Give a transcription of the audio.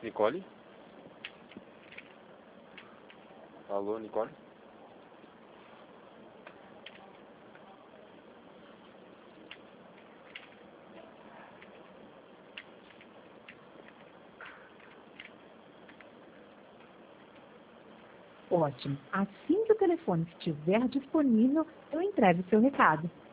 Nicole? Alô, Nicole? Ótimo. Assim que o telefone estiver disponível, eu entrego o seu recado.